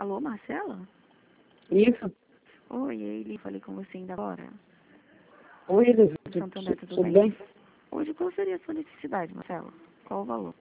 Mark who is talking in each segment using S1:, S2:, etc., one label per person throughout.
S1: Alô, Marcela?
S2: Isso.
S1: Oi, Eli, falei com você ainda agora.
S2: Oi, Elis,
S1: Santander, tudo
S2: tudo
S1: bem?
S2: bem?
S1: Hoje, qual seria a sua necessidade, Marcela? Qual o valor?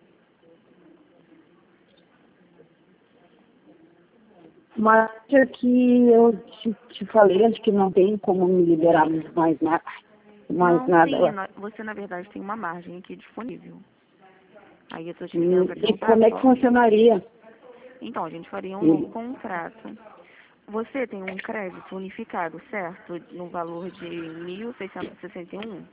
S2: Mas é que eu te falei, acho que não tem como me liberar mais nada. Mais
S1: Não,
S2: nada.
S1: sim,
S2: Ó.
S1: você na verdade tem uma margem aqui disponível. Aí eu tô te ligando pra
S2: E
S1: perguntar
S2: como é que
S1: só.
S2: funcionaria?
S1: Então, a gente faria um novo
S2: E-
S1: contrato. Você tem um crédito unificado, certo? No valor de 1.661.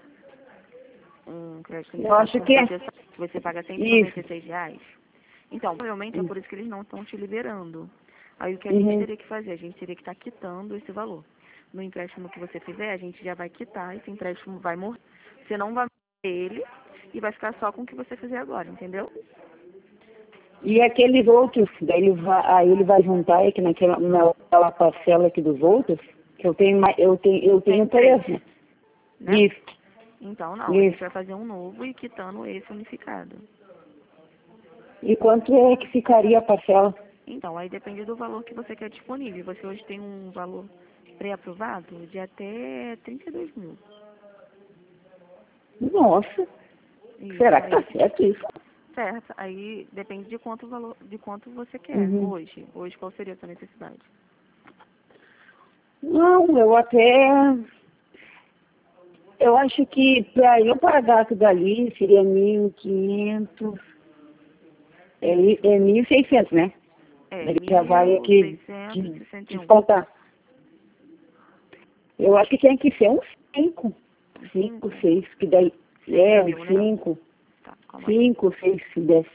S1: Um crédito
S2: Eu
S1: unificado
S2: acho
S1: com
S2: que é
S1: proteção. Você paga
S2: isso.
S1: R$ 196. Então, provavelmente é por isso que eles não estão te liberando. Aí o que a gente
S2: Uhum.
S1: teria que fazer? A gente teria que estar quitando esse valor. No empréstimo que você fizer, a gente já vai quitar, esse empréstimo vai morrer. Você não vai morrer ele e vai ficar só com o que você fizer agora, entendeu?
S2: E aqueles outros, daí aí ele vai juntar aqui naquela parcela aqui dos outros, que eu tenho eu
S1: Tem
S2: tenho
S1: três,
S2: três, né?
S1: né?
S2: Isso,
S1: Então não, a gente
S2: isso.
S1: vai fazer um novo e quitando esse unificado.
S2: E quanto é que ficaria a parcela?
S1: Então, aí depende do valor que você quer disponível. Você hoje tem um valor pré-aprovado de até 32 mil.
S2: Nossa,
S1: Isso,
S2: será que tá
S1: aí,
S2: certo isso?
S1: certo. Aí depende de quanto valor, de quanto você quer
S2: Uhum.
S1: hoje. Hoje qual seria a sua necessidade?
S2: Não, eu acho que para eu pagar aquilo dali seria 1.500, é 1.600, né?
S1: É,
S2: Ele já vai
S1: mil
S2: aqui
S1: seiscentos e sessenta e um.
S2: descontar. Eu acho que tem que ser uns 5, 5,
S1: 5,
S2: 6, que daí,
S1: 6
S2: uns
S1: mil, né?
S2: 5,
S1: Tá, calma aí.
S2: 5, 6 se desse.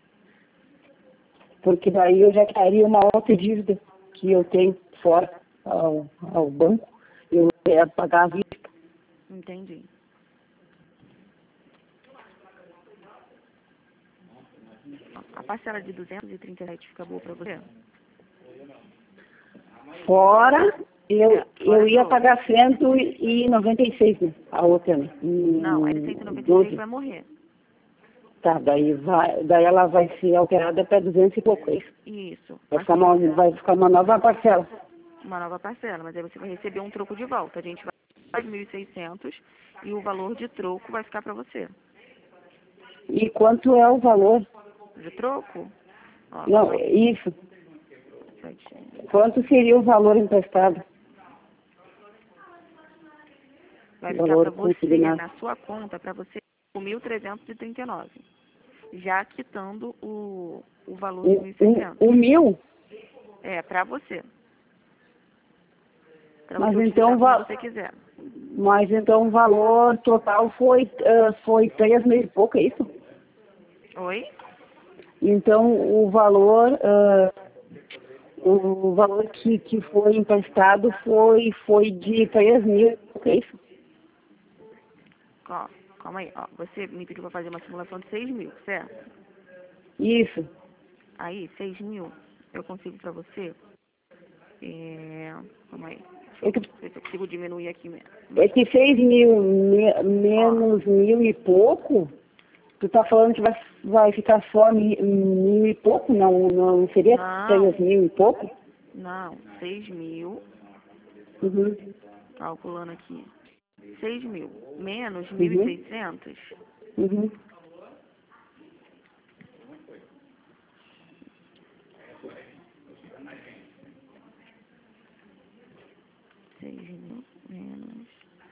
S2: Porque daí eu já estaria uma outra dívida que eu tenho fora ao banco, eu ia pagar a vista.
S1: Entendi. A parcela de 237 fica boa pra você?
S2: Fora,
S1: Fora
S2: eu ia
S1: tudo.
S2: pagar 196, né? A outra, né?
S1: Não, essa 196
S2: 12.
S1: vai morrer.
S2: Tá, daí ela vai ser alterada para 200 e pouco, é isso.
S1: Isso.
S2: Vai vai ficar uma nova parcela.
S1: Uma nova parcela, mas aí você vai receber um troco de volta. A gente vai pagar 1.600 e o valor de troco vai ficar para você.
S2: E quanto é o valor?
S1: De troco? Ó,
S2: Não,
S1: calma aí.
S2: isso.
S1: 7.
S2: Quanto seria o valor emprestado?
S1: Vai
S2: O
S1: ficar para
S2: valor
S1: você,
S2: consignado.
S1: na sua conta, para você, 1.339. Já quitando o valor de 1.600.
S2: O 1.000?
S1: É, para você. Para
S2: Mas
S1: você
S2: então,
S1: utilizar como você quiser.
S2: o valor total foi 3 mil e pouco, é isso?
S1: Oi?
S2: Então, o valor que foi emprestado foi de 3 mil, é isso?
S1: Ó, calma aí. Ó, você me pediu para fazer uma simulação de 6 mil, certo?
S2: Isso.
S1: Aí, 6 mil, eu consigo para você. Calma aí. Deixa
S2: É
S1: eu
S2: que,
S1: ver se eu consigo diminuir aqui mesmo.
S2: é que 6 mil
S1: Ó,
S2: menos mil e pouco, tu tá falando que vai ficar só mil e pouco? Não seria 3
S1: não,
S2: mil e pouco?
S1: não, 6 mil,
S2: Uhum.
S1: calculando aqui. 6 mil menos mil e
S2: Uhum.
S1: seiscentos.
S2: Uhum.
S1: 6 mil menos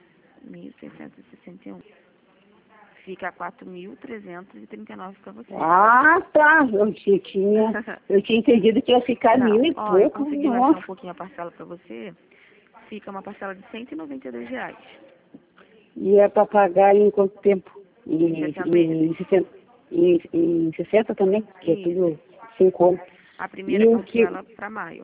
S1: 1.661. Fica 4.339 para você.
S2: Ah, tá. Eu tinha entendido que ia ficar
S1: Não,
S2: mil e
S1: ó, eu
S2: pouco.
S1: consegui baixar um
S2: Nossa.
S1: pouquinho a parcela para você. Fica uma parcela de R$ 192.
S2: E é para pagar em quanto tempo?
S1: Em 60 meses.
S2: Em 60, em 60 também, que é
S1: Isso.
S2: tudo 5 anos.
S1: A primeira
S2: E o que,
S1: parcela para maio.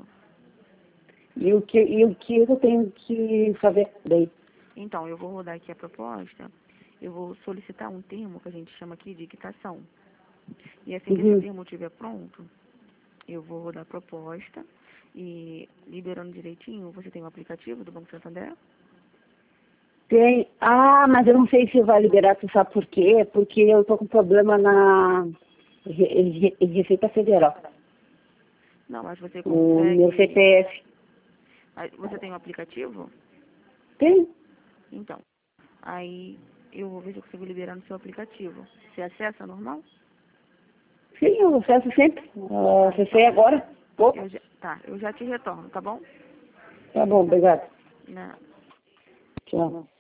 S2: e o que eu tenho que fazer daí?
S1: Então, eu vou rodar aqui a proposta. Eu vou solicitar um termo que a gente chama aqui de quitação. E assim que esse
S2: Uhum.
S1: termo estiver pronto, eu vou rodar a proposta e liberando direitinho. Você tem o aplicativo do Banco Santander?
S2: Tem. Ah, mas eu não sei se vai liberar, tu sabe por quê? Porque eu tô com problema na Receita Federal.
S1: Não, mas você
S2: o meu
S1: consegue...
S2: CPF.
S1: Você tem um aplicativo?
S2: Tem?
S1: Então, aí eu vou ver se eu consigo liberar no seu aplicativo. Você acessa normal?
S2: Sim, eu acesso sempre. Acessei agora. Pouco.
S1: Eu já te retorno, tá bom?
S2: Tá bom, obrigado.
S1: Não.
S2: Tchau.